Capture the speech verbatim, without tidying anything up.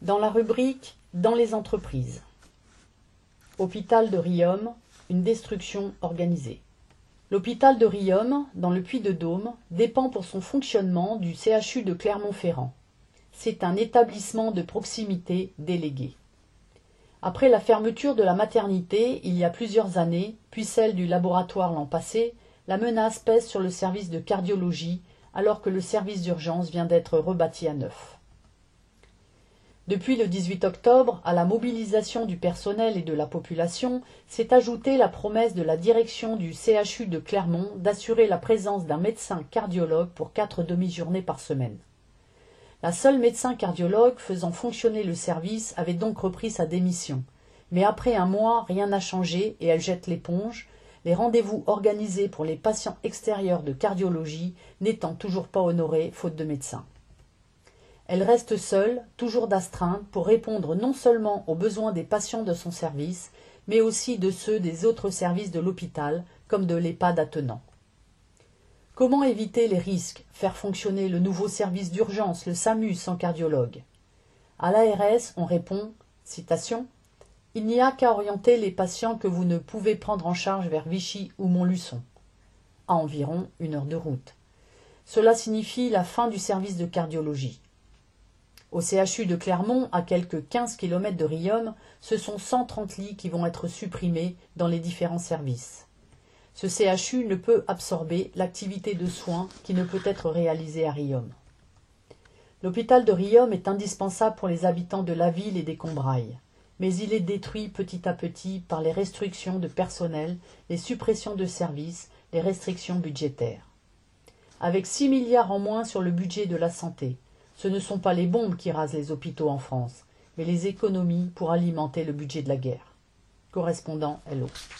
Dans la rubrique « Dans les entreprises », Hôpital de Riom, une destruction organisée. L'hôpital de Riom, dans le Puy-de-Dôme, dépend pour son fonctionnement du C H U de Clermont-Ferrand. C'est un établissement de proximité délégué. Après la fermeture de la maternité il y a plusieurs années, puis celle du laboratoire l'an passé, la menace pèse sur le service de cardiologie alors que le service d'urgence vient d'être rebâti à neuf. Depuis le dix-huit octobre, à la mobilisation du personnel et de la population, s'est ajoutée la promesse de la direction du C H U de Clermont d'assurer la présence d'un médecin cardiologue pour quatre demi-journées par semaine. La seule médecin cardiologue faisant fonctionner le service avait donc repris sa démission. Mais après un mois, rien n'a changé et elle jette l'éponge, les rendez-vous organisés pour les patients extérieurs de cardiologie n'étant toujours pas honorés faute de médecins. Elle reste seule, toujours d'astreinte, pour répondre non seulement aux besoins des patients de son service, mais aussi de ceux des autres services de l'hôpital, comme de l'EHPAD attenant. Comment éviter les risques, faire fonctionner le nouveau service d'urgence, le SAMU, sans cardiologue? À l'A R S, on répond, citation, « Il n'y a qu'à orienter les patients que vous ne pouvez prendre en charge vers Vichy ou Montluçon, à environ une heure de route. Cela signifie la fin du service de cardiologie. Au C H U de Clermont, à quelques quinze kilomètres de Riom, ce sont cent trente lits qui vont être supprimés dans les différents services. Ce C H U ne peut absorber l'activité de soins qui ne peut être réalisée à Riom. L'hôpital de Riom est indispensable pour les habitants de la ville et des Combrailles, mais il est détruit petit à petit par les restrictions de personnel, les suppressions de services, les restrictions budgétaires. Avec six milliards en moins sur le budget de la santé, ce ne sont pas les bombes qui rasent les hôpitaux en France, mais les économies pour alimenter le budget de la guerre. Correspondant Hello.